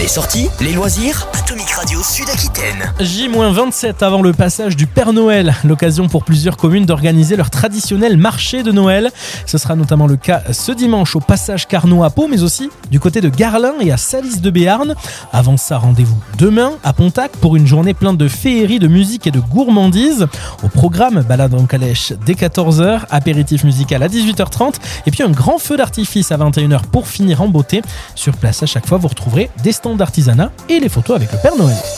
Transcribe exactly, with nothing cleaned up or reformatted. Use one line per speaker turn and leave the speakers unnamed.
Les sorties, les loisirs, Atomic Radio Sud-Aquitaine.
J vingt-sept avant le passage du Père Noël, l'occasion pour plusieurs communes d'organiser leur traditionnel marché de Noël. Ce sera notamment le cas ce dimanche au passage Carnot à Pau, mais aussi du côté de Garlin et à Salis de Béarn. Avant ça, rendez-vous demain à Pontac pour une journée pleine de féerie, de musique et de gourmandise. Au programme, balade en calèche dès quatorze heures, apéritif musical à dix-huit heures trente et puis un grand feu d'artifice à vingt et une heures pour finir en beauté. Sur place, à chaque fois, vous retrouverez des stands d'artisanat et les photos avec le Père Noël.